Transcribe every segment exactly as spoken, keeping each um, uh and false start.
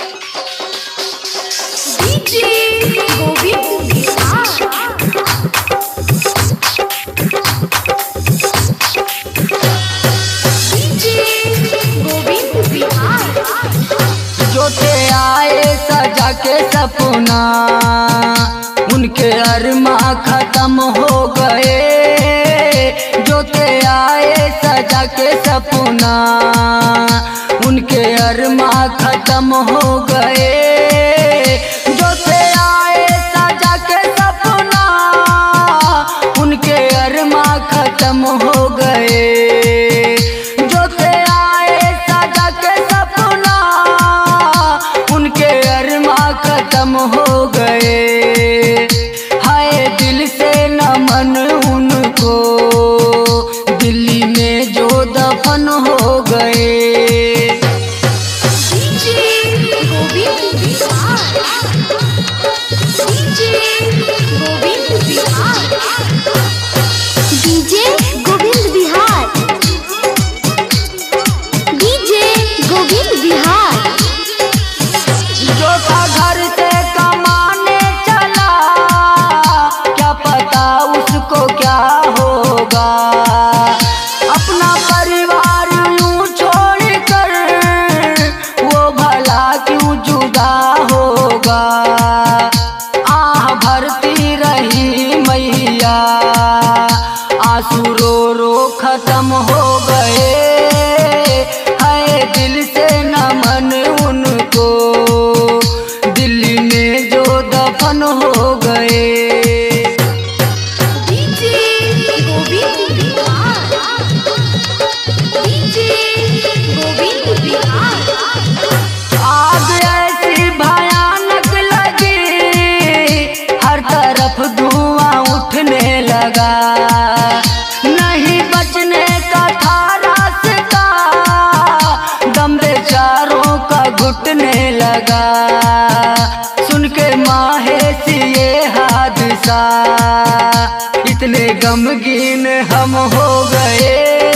के सपना उनके अरमा खत्म हो गए। जो ते आए सजा के सपना उनके अरमा खत्म हो गए। जो ते आए सजा के सपना उनके अरमा खत्म हो गए। जो ते आए सजा के सपना उनके अरमा खत्म हो गए। हाय दिल से नमन उनको दिल्ली में जो दफन हो गए। DJ Govind Bihar, DJ Govind Bihar. जो था घर से कमाने चला क्या पता उसको क्या होगा। अपना परिवार यूं छोड़कर वो भला क्यों जुदा होगा। आह भरती रही मैया आंसू रो रो खत्म हो गए। है दिल से नमन उनको दिल्ली में जो दफन हो गए। DJ Govind Bihar, DJ Govind Bihar. आग ऐसी भयानक लगी हर तरफ धुआं उठने लगा। नहीं बचने का था रास्ता दम बेचारों का घुटने लगा। सुन के माहेशी ये हादसा इतने गमगीन हम हो गए।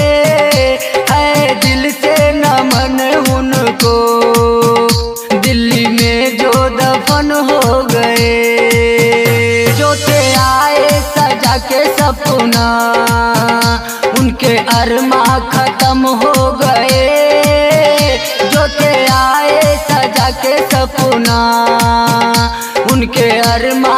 है दिल से नमन उनको दिल्ली में जो दफन हो गए। जो ते आए सजा के सपना उनके अरमा खत्म हो गए। जो ते आए सजा के सपना उनके अरमा